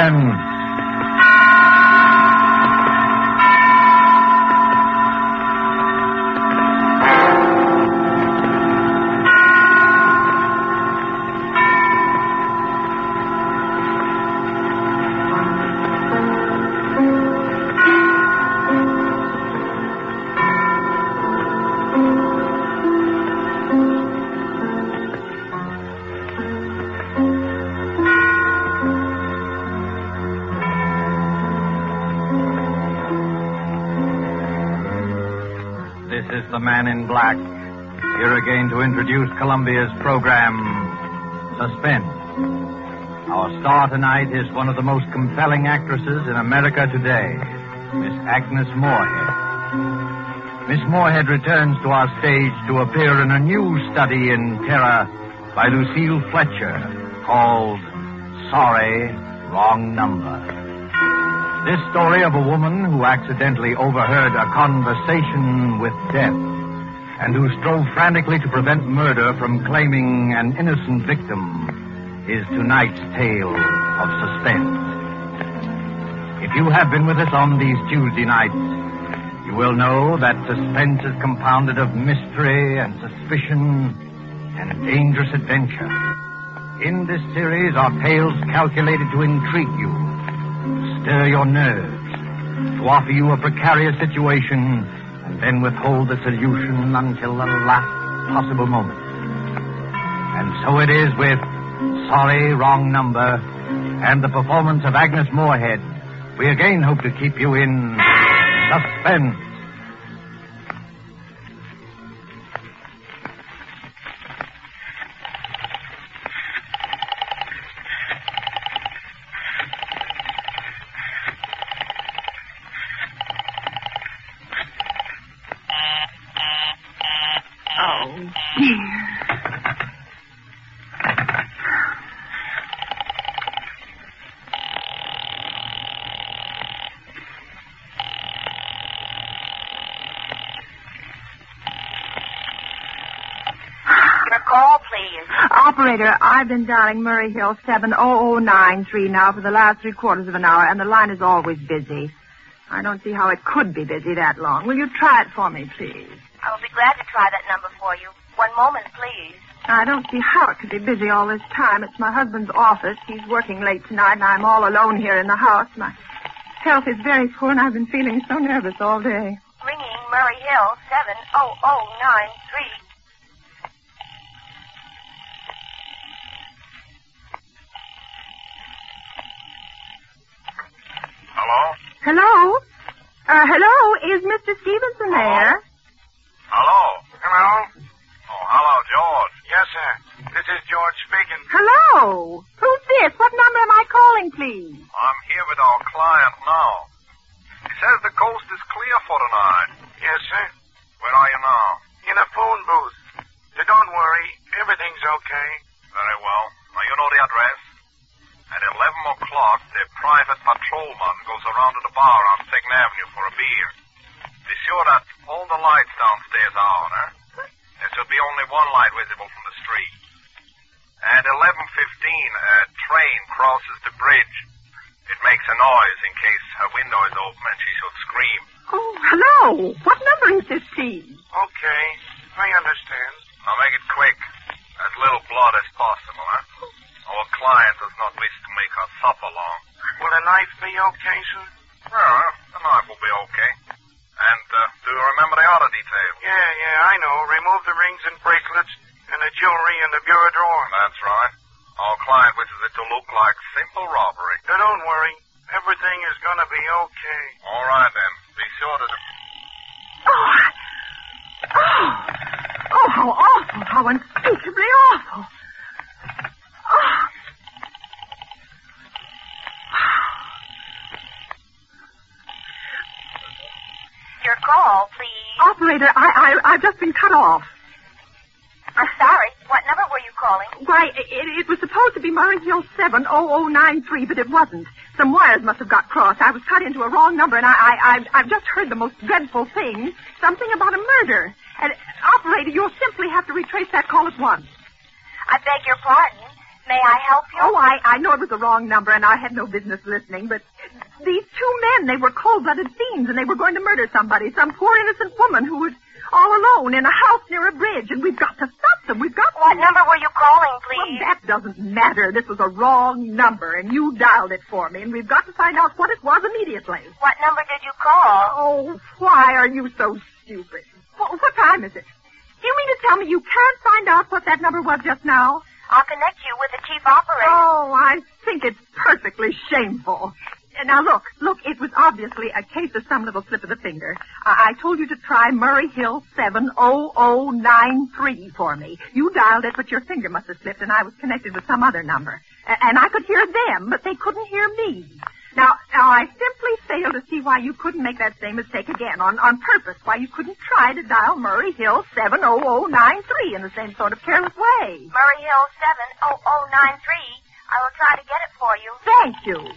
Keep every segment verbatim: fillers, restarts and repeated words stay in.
Suspense. This is the Man in Black, here again to introduce Columbia's program, Suspense. Our star tonight is one of the most compelling actresses in America today, Miss Agnes Moorehead. Miss Moorehead returns to our stage to appear in a new study in terror by Lucille Fletcher called Sorry, Wrong Number. This story of a woman who accidentally overheard a conversation with death and who strove frantically to prevent murder from claiming an innocent victim is tonight's tale of suspense. If you have been with us on these Tuesday nights, you will know that suspense is compounded of mystery and suspicion and dangerous adventure. In this series are tales calculated to intrigue you, stir your nerves, to offer you a precarious situation, and then withhold the solution until the last possible moment. And so it is with Sorry, Wrong Number and the performance of Agnes Moorehead. We again hope to keep you in suspense. Operator, I've been dialing Murray Hill seven oh oh nine three now for the last three quarters of an hour, and the line is always busy. I don't see how it could be busy that long. Will you try it for me, please? I will be glad to try that number for you. One moment, please. I don't see how it could be busy all this time. It's my husband's office. He's working late tonight, and I'm all alone here in the house. My health is very poor, and I've been feeling so nervous all day. Ringing Murray Hill seven oh oh nine three. Hello? Hello? Uh, hello? Is Mister Stevenson there? Hello? Hello? Oh, hello, George. Yes, sir. This is George speaking. Hello? Who's this? What number am I calling, please? I'm here with our client now. He says the coast is clear for tonight. Yes, sir. Where are you now? In a phone booth. So don't worry. Everything's okay. Very well. Now, you know the address? At eleven o'clock, the private patrolman goes around to the bar on second Avenue for a beer. Be sure that all the lights downstairs are on, eh? There should be only one light visible from the street. At eleven fifteen, a train crosses the bridge. It makes a noise in case her window is open and she should scream. Oh, hello. What number is this, please? Okay, I understand. Now make it quick. As little blood as possible, eh? Our client does not wish to make her suffer long. Will a knife be okay, sir? Well, the knife will be okay. And uh, do you remember the other details? Yeah, yeah, I know. Remove the rings and bracelets and the jewelry in the bureau drawer. That's right. Our client wishes it to look like simple robbery. Now, don't worry. Everything is going to be okay. All right, then. Be sure to... Oh, oh, oh, how awful, how unspeakably awful. Oh. Your call, please. Operator, I, I, I've just been cut off. I'm sorry. What number were you calling? Why, it, it was supposed to be Murray Hill seven oh oh nine three, but it wasn't. Some wires must have got crossed. I was cut into a wrong number, and I, I, I've, I've just heard the most dreadful thing. Something about a murder. And, operator, you'll simply have to retrace that call at once. I beg your pardon. May I help you? Oh, I, I know it was the wrong number, and I had no business listening, but these two men, they were cold-blooded fiends, and they were going to murder somebody, some poor innocent woman who was all alone in a house near a bridge, and we've got to stop them. We've got to... What number were you calling, please? Well, that doesn't matter. This was a wrong number, and you dialed it for me, and we've got to find out what it was immediately. What number did you call? Oh, why are you so stupid? Well, what time is it? Do you mean to tell me you can't find out what that number was just now? I'll connect you with the chief operator. Oh, I think it's perfectly shameful. Now, look, look, it was obviously a case of some little slip of the finger. I, I told you to try Murray Hill seven oh oh nine three for me. You dialed it, but your finger must have slipped, and I was connected with some other number. A- and I could hear them, but they couldn't hear me. Now, now, I simply fail to see why you couldn't make that same mistake again, on, on purpose, why you couldn't try to dial Murray Hill seven oh oh nine three in the same sort of careless way. Murray Hill seven oh oh nine three. I will try to get it for you. Thank you.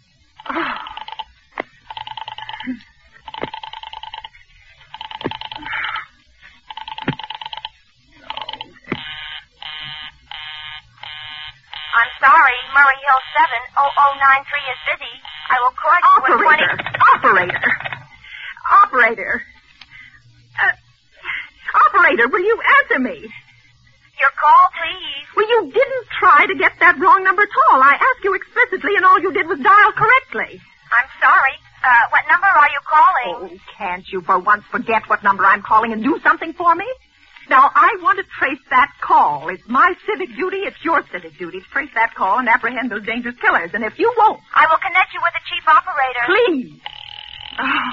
I'm sorry, Murray Hill seven oh oh nine three is busy. I will correct you with twenty... Operator! Operator! Operator! Uh, operator, will you answer me? Your call, please. Well, you didn't try to get that wrong number at all. I asked you explicitly, and all you did was dial correctly. I'm sorry. Uh, what number are you calling? Oh, can't you for once forget what number I'm calling and do something for me? Now, I want to trace that call. It's my civic duty. It's your civic duty to trace that call and apprehend those dangerous killers. And if you won't... I will connect you with the chief operator. Please. Oh.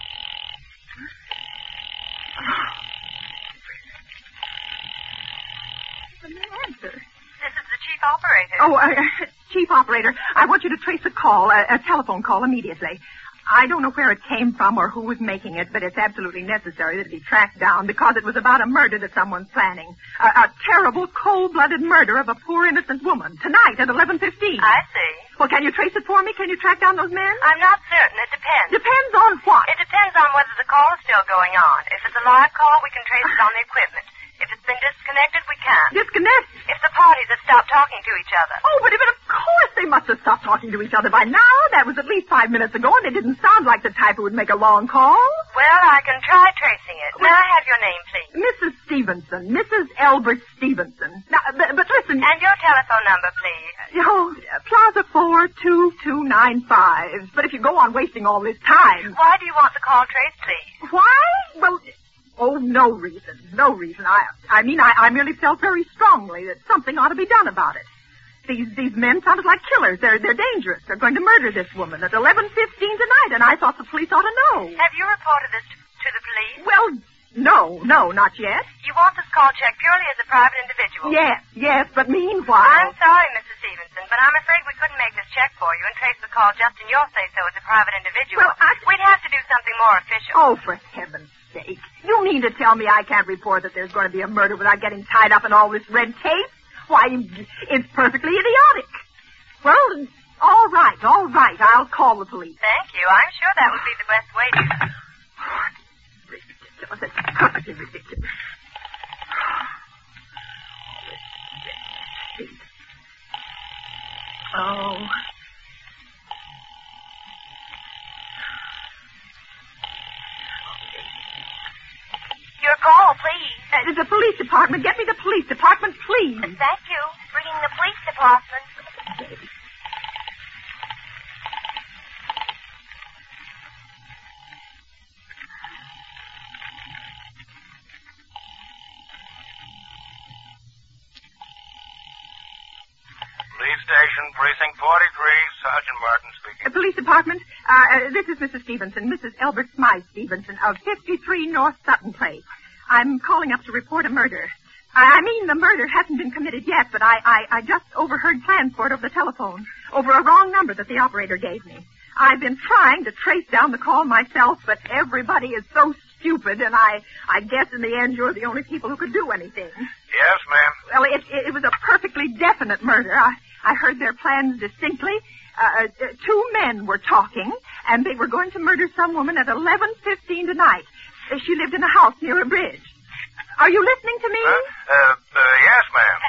Answer. This is the chief operator. Oh, uh, chief operator, I want you to trace a call, a, a telephone call immediately. I don't know where it came from or who was making it, but it's absolutely necessary that it be tracked down because it was about a murder that someone's planning. A, a terrible, cold-blooded murder of a poor innocent woman tonight at eleven fifteen. I see. Well, can you trace it for me? Can you track down those men? I'm not certain. It depends. Depends on what? It depends on whether the call is still going on. If it's a live call, we can trace it on the equipment. If it's been disconnected, we can't. Disconnect? If the parties have stopped talking to each other. Oh, but, but of course they must have stopped talking to each other by now. That was at least five minutes ago, and they didn't sound like the type who would make a long call. Well, I can try tracing it. May I have your name, please? Missus Stevenson. Missus Elbert Stevenson. Now, but, but listen... And your telephone number, please? Oh, Plaza four two two nine five. But if you go on wasting all this time... Why do you want the call traced, please? Why? Well... Oh, no reason. No reason. I I mean, I, I merely felt very strongly that something ought to be done about it. These these men sounded like killers. They're they're dangerous. They're going to murder this woman at eleven fifteen tonight, and I thought the police ought to know. Have you reported this to the police? Well, no, no, not yet. You want this call checked purely as a private individual? Yes, yes, but meanwhile... I'm sorry, Missus Stevenson, but I'm afraid we couldn't make this check for you and trace the call just in your say-so as a private individual. Well, I... We'd have to do something more official. Oh, for heaven's sake. You mean to tell me I can't report that there's going to be a murder without getting tied up in all this red tape? Why, it's perfectly idiotic. Well, all right, all right. I'll call the police. Thank you. I'm sure that would be the best way to... Ridiculous. It's perfectly ridiculous. Oh... Your call, please. Uh, the police department. Get me the police department, please. Thank you. Bringing the police department. Police station, precinct forty-three, Sergeant Martin speaking. Uh, police department. Uh, uh, this is Missus Stevenson, Missus Elbert Smythe Stevenson of fifty-three North Sutton Place. I'm calling up to report a murder. I, I mean, the murder hasn't been committed yet, but I, I, I just overheard plans for it over the telephone, over a wrong number that the operator gave me. I've been trying to trace down the call myself, but everybody is so stupid, and I, I guess in the end you're the only people who could do anything. Yes, ma'am. Well, it, it, it was a perfectly definite murder. I, I heard their plans distinctly. Uh, uh, two men were talking, and they were going to murder some woman at eleven fifteen tonight. Uh, she lived in a house near a bridge. Are you listening to me? Uh, uh, uh yes, ma'am.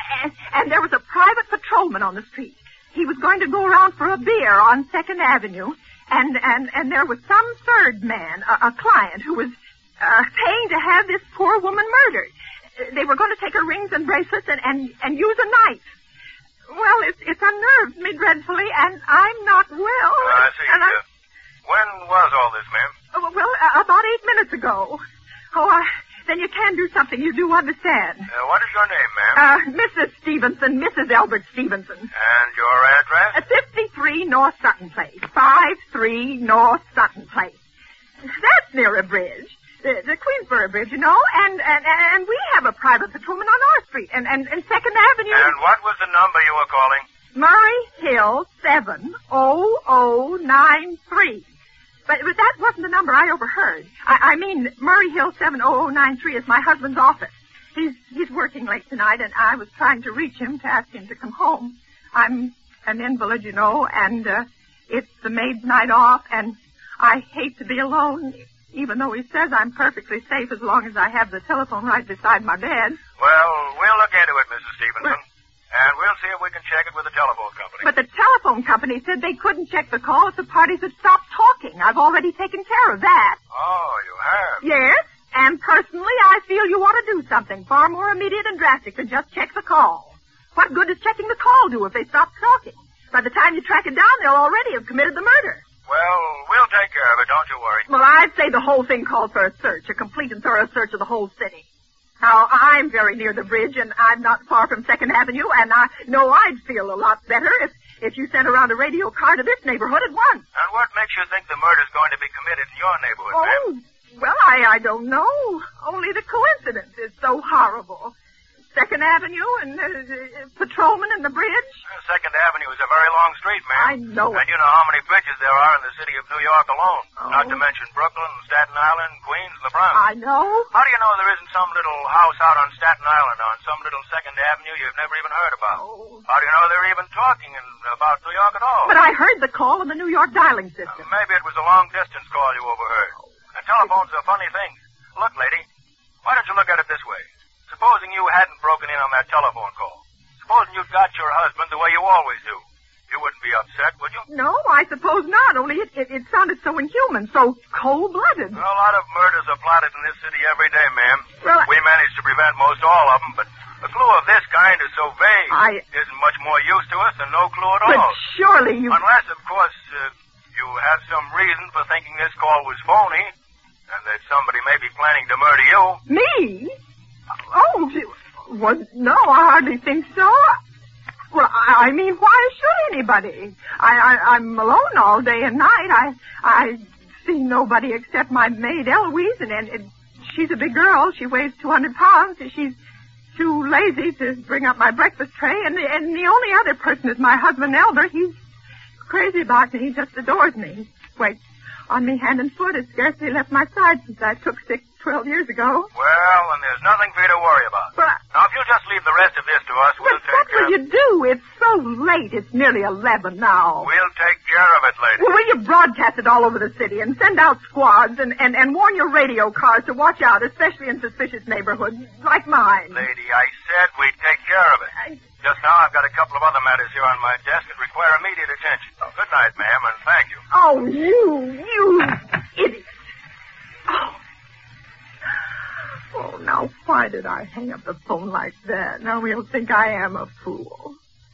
And, and there was a private patrolman on the street. He was going to go around for a beer on Second Avenue, and and, and there was some third man, a, a client, who was uh, paying to have this poor woman murdered. They were going to take her rings and bracelets and, and, and use a knife. Well, it's, it's unnerved me dreadfully, and I'm not well. Uh, I see. And I, uh, when was all this, ma'am? uh, well, uh, about eight minutes ago. Oh, uh, then you can do something. You do understand. Uh, what is your name, ma'am? Uh, Missus Stevenson, Missus Albert Stevenson. And your address? Uh, fifty-three North Sutton Place. five three North Sutton Place. That's near a bridge. The, the Queensboro Bridge, you know, and, and and we have a private patrolman on our street, and, and, and Second Avenue. And what was the number you were calling? Murray Hill seven oh oh nine three. But, but that wasn't the number I overheard. I, I mean, Murray Hill seven oh oh nine three is my husband's office. He's he's working late tonight, and I was trying to reach him to ask him to come home. I'm an invalid, you know, and uh, it's the maid's night off, and I hate to be alone. Even though he says I'm perfectly safe as long as I have the telephone right beside my bed. Well, we'll look into it, Missus Stevenson. But, and we'll see if we can check it with the telephone company. But the telephone company said they couldn't check the call if the parties had stopped talking. I've already taken care of that. Oh, you have? Yes, and personally I feel you ought to do something far more immediate and drastic than just check the call. What good does checking the call do if they stop talking? By the time you track it down, they'll already have committed the murder. Well, we'll take care of it, don't you worry. Well, I'd say the whole thing calls for a search, a complete and thorough search of the whole city. Now, I'm very near the bridge, and I'm not far from Second Avenue, and I know I'd feel a lot better if, if you sent around a radio car to this neighborhood at once. And what makes you think the murder's going to be committed in your neighborhood, Oh, ma'am? well, I, I don't know. Only the coincidence is so horrible. Second Avenue and uh, uh, Patrolman and the bridge. Uh, Second Avenue is a very long street, ma'am. I know it. And you know how many bridges there are in the city of New York alone. Oh. Not to mention Brooklyn, Staten Island, Queens, and the Bronx. I know. How do you know there isn't some little house out on Staten Island on some little Second Avenue you've never even heard about? Oh. How do you know they're even talking in, about New York at all? But I heard the call on the New York dialing system. Uh, maybe it was a long-distance call you overheard. And telephones are funny things. Look, lady, why don't you look at it this way? Supposing you hadn't broken in on that telephone call. Supposing you'd got your husband the way you always do. You wouldn't be upset, would you? No, I suppose not, only it, it, it sounded so inhuman, so cold-blooded. Well, a lot of murders are plotted in this city every day, ma'am. Well, I... We manage to prevent most all of them, but a clue of this kind is so vague. I... Isn't much more use to us than no clue at But all. surely you... Unless, of course, uh, you have some reason for thinking this call was phony, and that somebody may be planning to murder you. Me? Oh, well, no, I hardly think so. Well, I, I mean, why should anybody? I, I, I'm alone all day and night. I I see nobody except my maid, Eloise, and, and, and she's a big girl. She weighs two hundred pounds. She's too lazy to bring up my breakfast tray, and the, and the only other person is my husband, Albert. He's crazy about me. He just adores me. Wait, on me hand and foot. Has scarcely left my side since I took sick twelve years ago. Well, then there's nothing for you to worry about. But I... Now, if you'll just leave the rest of this to us, we'll But take what care will you do? It's so late. It's nearly eleven now. We'll take care of it, lady. Well, will you broadcast it all over the city and send out squads and, and, and warn your radio cars to watch out, especially in suspicious neighborhoods like mine? Lady, I said we'd take care of it. I... Just now, I've got a couple of other matters here on my desk that require immediate attention. Good night, ma'am, and thank you. Oh, you, you idiot. Oh. Oh, now, why did I hang up the phone like that? Now he'll think I am a fool.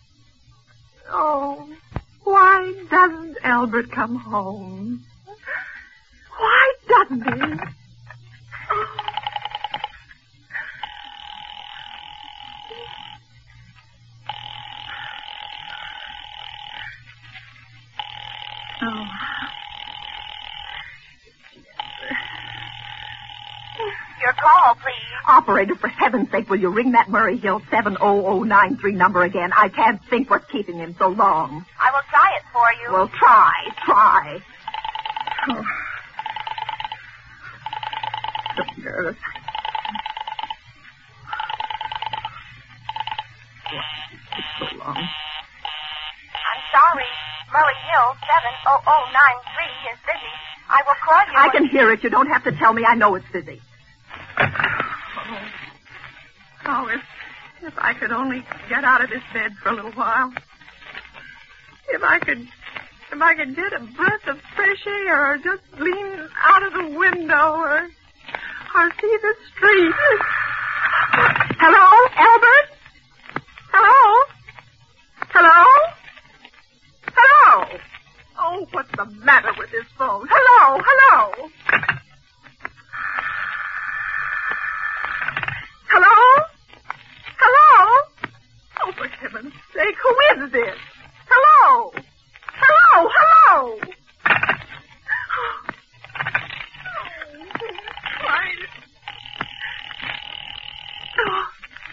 Oh, why doesn't Albert come home? Why doesn't he? Oh. Your call, please. Operator, for heaven's sake, will you ring that Murray Hill seven oh oh nine three number again? I can't think what's keeping him so long. I will try it for you. Well, try, try. Oh. So nervous. It's so long. I'm sorry. Murray Hill seven oh oh nine three is busy. I will call you. I can hear it. You don't have to tell me. I know it's busy. Oh, oh it's If I could only get out of this bed for a little while. If I could, if I could get a breath of fresh air, or just lean out of the window, or, or see the street. Hello, Albert? Hello? Hello? Hello? Oh, what's the matter with this phone? Hello, hello. Hello? Hello? Oh, for heaven's sake, who is this? Hello? Hello, hello. Oh, quiet. Oh.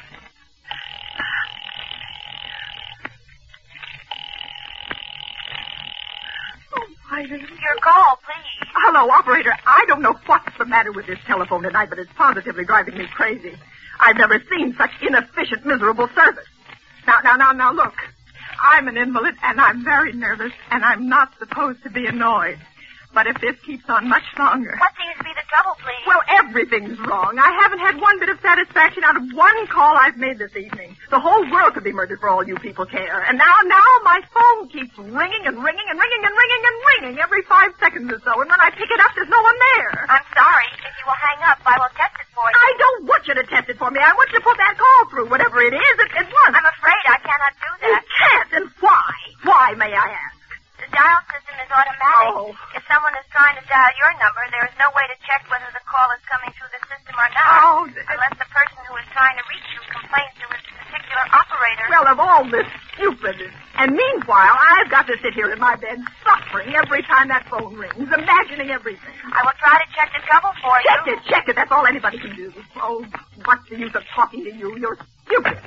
Your call, please. Hello, operator. I don't know what's the matter with this telephone tonight, but it's positively driving me crazy. I've never seen such inefficient, miserable service. Now, now, now, now, look. I'm an invalid, and I'm very nervous, and I'm not supposed to be annoyed. But if this keeps on much longer... What seems to be the trouble, please? Well, everything's wrong. I haven't had one bit of satisfaction out of one call I've made this evening. The whole world could be murdered for all you people care. And now, now, my phone keeps ringing and ringing and ringing and ringing and ringing every five seconds or so. And when I pick it up, there's no one there. I'm sorry. If you will hang up, I will test it for you. I don't want you to test it for me. I want you to put that call through, whatever it is, at, at once. I'm afraid I cannot do that. You can't, and why? Why, may I ask? The dial system is automatic. Oh. If someone is trying to dial your number, there is no way to check whether the call is coming through the system or not. Oh, th- unless the person who is trying to reach you complains to his particular operator. Well, of all this stupidness. And meanwhile, I've got to sit here in my bed suffering every time that phone rings, imagining everything. I will try to check the trouble for you. Check it, check it. That's all anybody can do. Oh, what's the use of talking to you? You're stupid.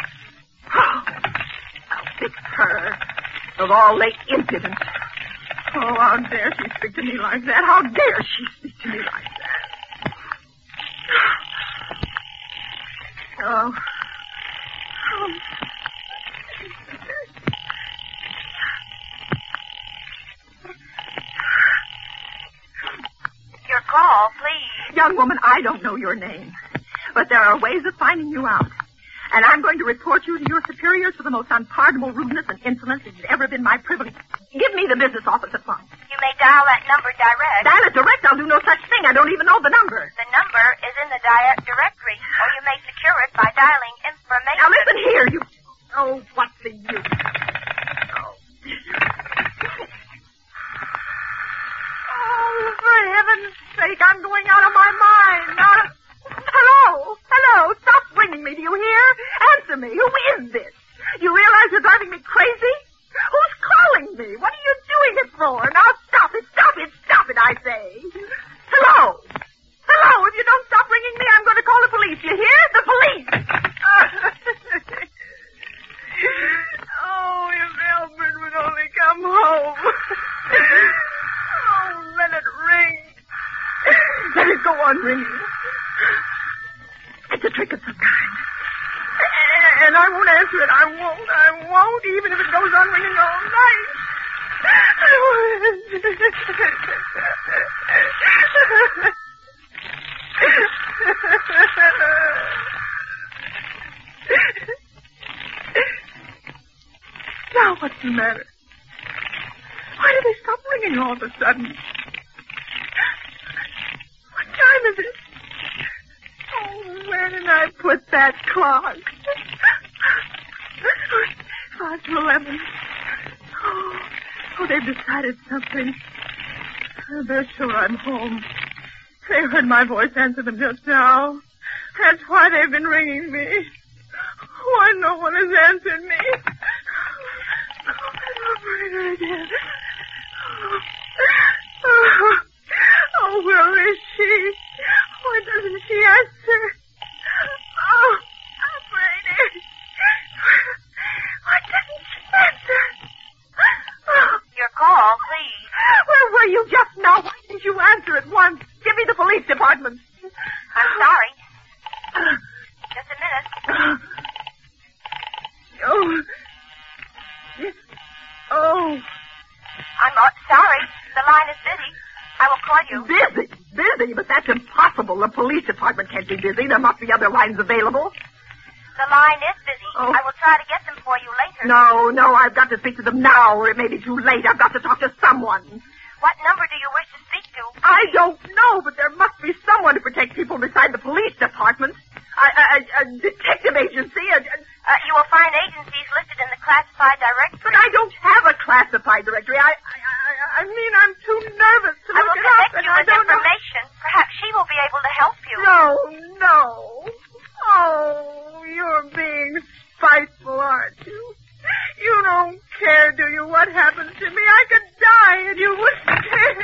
I'll fix her. Of all late impudence. Oh, how dare she speak to me like that? How dare she speak to me like that? Oh. Oh. Your call, please. Young woman, I don't know your name. But there are ways of finding you out. And I'm going to report you to your superiors for the most unpardonable rudeness and insolence that has ever been my privilege. Give me the business office at once. You may dial that number direct. Dial it direct? I'll do no such thing. I don't even know the number. The number is in the di- directory, or you may secure it by dialing information. Now listen here, you... Oh, what's the use? Oh, oh for heaven's sake, I'm going out of my mind. Out of... Hello? Hello? Stop ringing me, do you hear? Answer me. Who is this? You realize you're driving me crazy? Who's calling me? What are you doing it for? Now stop it, stop it, stop it, I say. Hello? Hello? If you don't stop ringing me, I'm going to call the police. You hear? The police! Oh, if Albert would only come home. Oh, let it ring. Let it go on ringing. It's a trick of some kind. And I won't answer it. I won't. I won't, even if it goes on ringing all night. Now what's the matter? Why did they stop ringing all of a sudden? What time is it? Oh, where did I put that clock? Five to eleven. Oh, oh, they've decided something. Oh, they're sure I'm home. They heard my voice answer them just now. That's why they've been ringing me. Why no one has answered me. Oh, that operator again. Oh, oh, where is she? Why doesn't she answer? Oh, operator. Why doesn't she answer? Oh. Your call, please. Where were you just now? Why didn't you answer at once? Give me the police department. I'm sorry. Just a minute. Oh. Oh. I'm uh, sorry. The line is busy. I will call you. Busy? Busy? But that's impossible. The police department can't be busy. There must be other lines available. The line is busy. Oh. I will try to get them for you later. No, no, I've got to speak to them now, or it may be too late. I've got to talk to someone. What number do you wish to speak to? I don't know, but there must be someone to protect people beside the police department. A, a, a detective agency. A, a, Uh, you will find agencies listed in the classified directory. but I don't have a classified directory. I, I, I, I mean, I'm too nervous to I look will it up, connect and you I with don't know. information. Perhaps she will be able to help you. No, no. Oh, you're being spiteful, aren't you? You don't care, do you, what happens to me? I could die and you wouldn't care.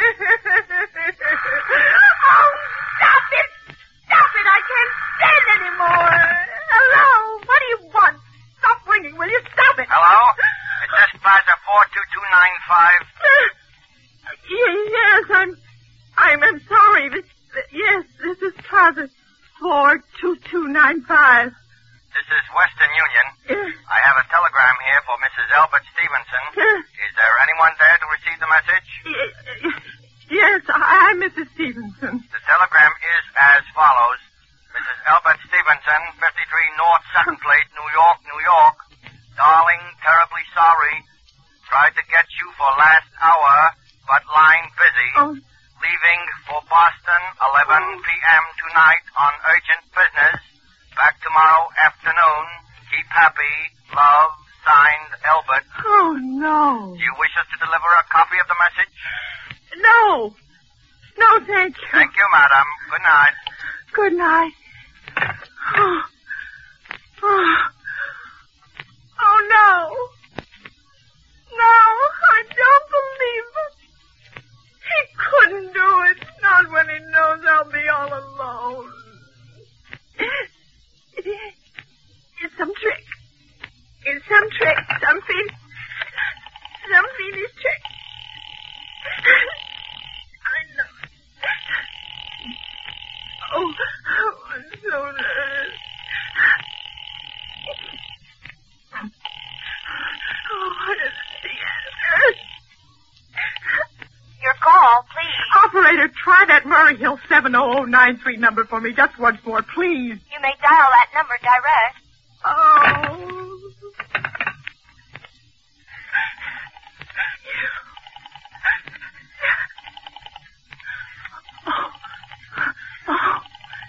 Oh, stop it! Stop it! I can't stand anymore. Hello? What do you want? Stop ringing, will you? Stop it. Hello? Is this Plaza four two two nine five? Yes, I'm... I'm, I'm sorry. This, yes, this is Plaza four two two nine five. This is Western Union. Yes. I have a telegram here for Missus Albert Stevenson. Is there anyone there to receive the message? Yes, I'm Missus Stevenson. The telegram is as follows. Missus Albert Stevenson, fifty-three North Second Place, New York, New York. Darling, terribly sorry. Tried to get you for last hour, but line busy. Oh. Leaving for Boston, eleven p.m. tonight on urgent business. Back tomorrow afternoon. Keep happy. Love, signed, Albert. Oh, no. Do you wish us to deliver a copy of the message? No. No, thank you. Thank you, madam. Good night. Good night. Oh. Oh. Oh, no. No, I don't believe it. He couldn't do it. Not when he knows I'll be all alone. It's some trick. It's some trick. Some fiend. Some fiendish trick. I know. Oh, I'm so nervous. Oh, what is the answer? Your call, please. Operator, try that Murray Hill seven oh oh nine three number for me just once more, please. You may dial that number direct. Oh. Oh. Oh.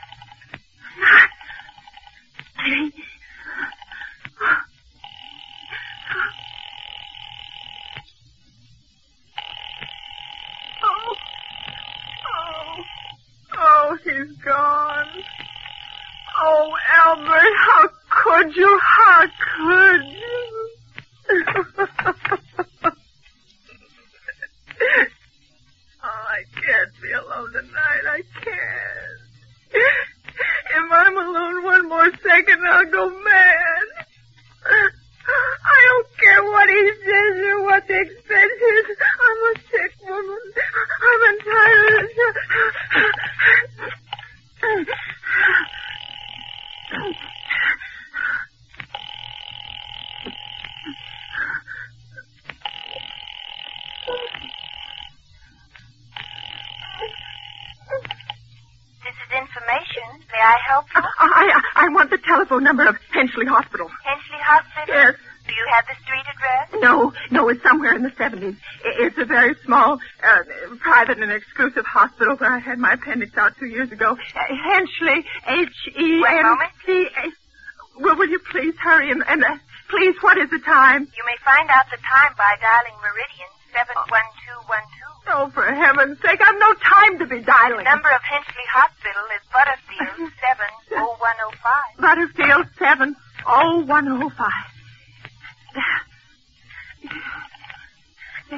Oh. Oh. Oh, he's gone. Oh, Albert, how could you? How could you? Oh, I can't be alone tonight. I can't. If I'm alone one more second, I'll go mad. I don't care what he says or what the expense is. I'm a sick woman. I'm entitled to... This is information. May I help you? I, I, I want the telephone number of Henchley Hospital. Henchley Hospital? Yes. Do you have the street address? No, no, it's somewhere in the seventies. It's a very small, uh, private and exclusive hospital where I had my appendix out two years ago. Uh, Henchley, H E N C A. Well, will you please hurry and, and uh, please, what is the time? You may find out the time by dialing Meridian seven one two one two. Oh, for heaven's sake, I've no time to be dialing. The number of Henchley Hospital is Butterfield seven oh one oh five. Butterfield seven oh one oh five. Yeah.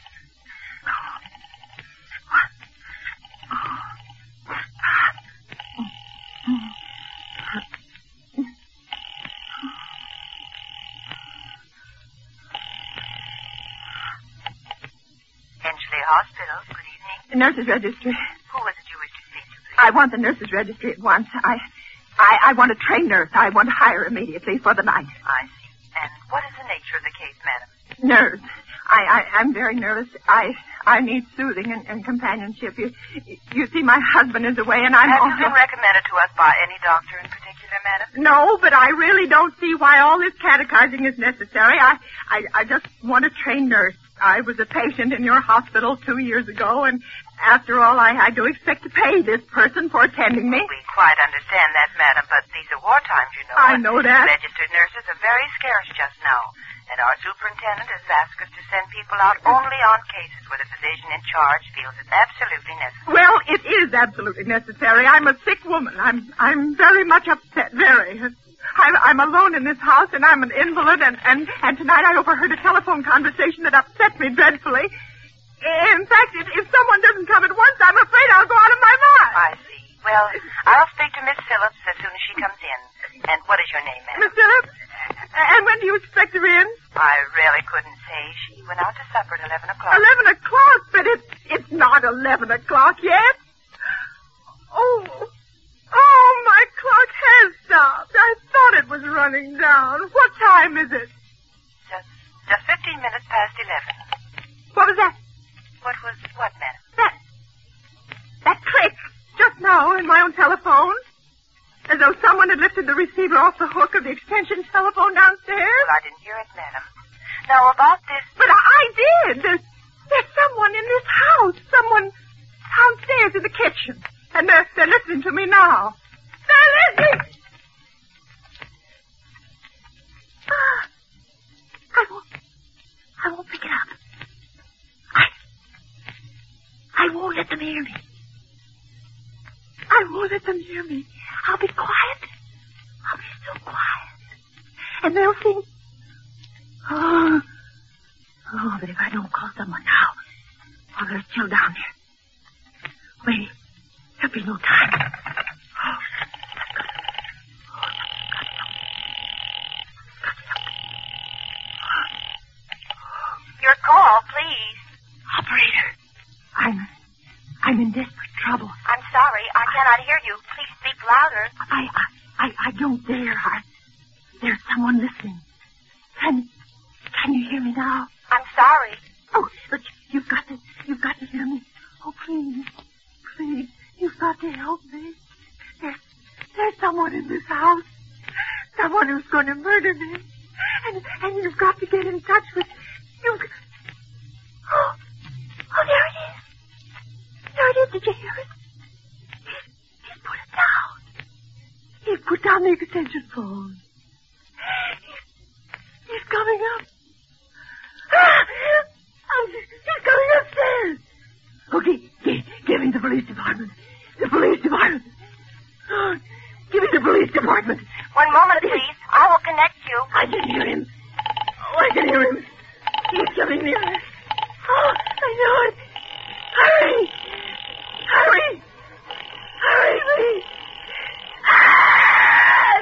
Henchley Hospital, good evening. Nurses registry. Who was it you wished to speak to, please? I want the nurses registry at once. I, I, I want a trained nurse. I want to hire immediately for the night. I see. And what is the nature of the case, madam? Nerves. I, I, I'm very nervous. I, I need soothing and, and companionship. You, you see, my husband is away, and I'm. Have you also... been recommended to us by any doctor in particular, madam? No, but I really don't see why all this catechizing is necessary. I, I, I just want a trained nurse. I was a patient in your hospital two years ago, and after all, I had to expect to pay this person for attending me. We quite understand that, madam, but these are war times, you know. I know that. Registered nurses are very scarce just now, and our superintendent has asked us to send people out only on cases where the physician in charge feels it's absolutely necessary. Well, it is absolutely necessary. I'm a sick woman. I'm I'm very much upset, very. I'm, I'm alone in this house, and I'm an invalid, and, and, and tonight I overheard a telephone conversation that upset me dreadfully. In fact, if, if someone doesn't come at once, I'm afraid I'll go out of my mind. I see. Well, I'll speak to Miss Phillips as soon as she comes in. And what is your name, ma'am? Miss Phillips? And when do you expect her in? I really couldn't say. She went out to supper at eleven o'clock. Eleven o'clock? But it's, it's not eleven o'clock yet. Oh... Oh, my clock has stopped. I thought it was running down. What time is it? Just, just fifteen minutes past eleven. What was that? What was what, madam? That, that click just now in my own telephone. As though someone had lifted the receiver off the hook of the extension telephone downstairs. Well, I didn't hear it, madam. Now, about this... But I, I did. There's, there's someone in this house. Someone downstairs in the kitchen. And they're, they're listening to me now. They're listening! Ah, I won't... I won't pick it up. I... I won't let them hear me. I won't let them hear me. I'll be quiet. I'll be so quiet. And they'll think... Oh... Oh, but if I don't call someone now... Oh, they're still down there. Wait. There'll be no time. Oh, Your call, please. Operator, I'm, I'm in desperate trouble. I'm sorry, I cannot hear you. Please speak louder. I, I, I, I don't dare. I, there's someone listening. Can, can you hear me now? I'm sorry. Oh, but you've got to, you've got to hear me. Oh, please, please. You've got to help me. There's, there's someone in this house. Someone who's going to murder me. And, and you've got to get in touch with... You've... Oh, oh, there it is. There it is. Did you hear it? He's, he's put it down. He's put down the extension phone. He's, he's coming up. Ah! Oh, he's coming upstairs. Okay, give, give me the police department. The police department. Oh, give me the police department. One moment, please. I will connect you. I can hear him. Oh, I can hear him. He's coming near us. Oh, I know it. Hurry. Hurry. Hurry, please. Ah!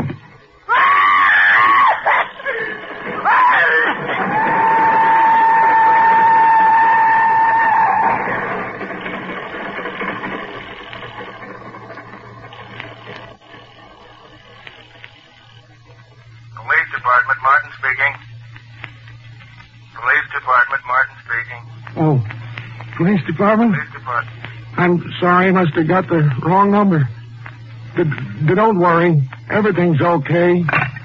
Police Department, Martin speaking. Police Department, Martin speaking. Oh, Police Department? Police Department. I'm sorry, I must have got the wrong number. D- d- don't worry. Everything's okay.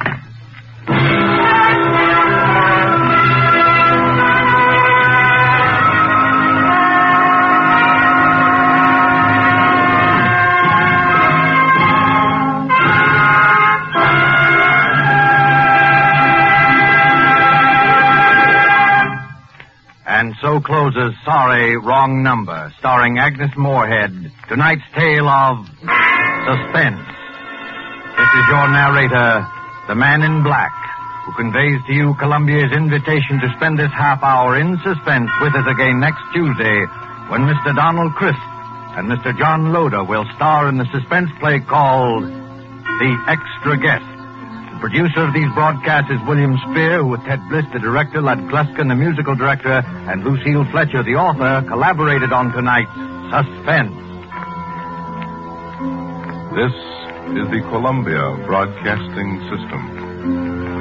And so closes Sorry, Wrong Number, starring Agnes Moorehead, tonight's tale of suspense. This is your narrator, the Man in Black, who conveys to you Columbia's invitation to spend this half hour in suspense with us again next Tuesday, when Mister Donald Crisp and Mister John Loder will star in the suspense play called The Extra Guest. The producer of these broadcasts is William Spear, who with Ted Bliss, the director, Lud Gluskin, the musical director, and Lucille Fletcher, the author, collaborated on tonight's Suspense. This is the Columbia Broadcasting System.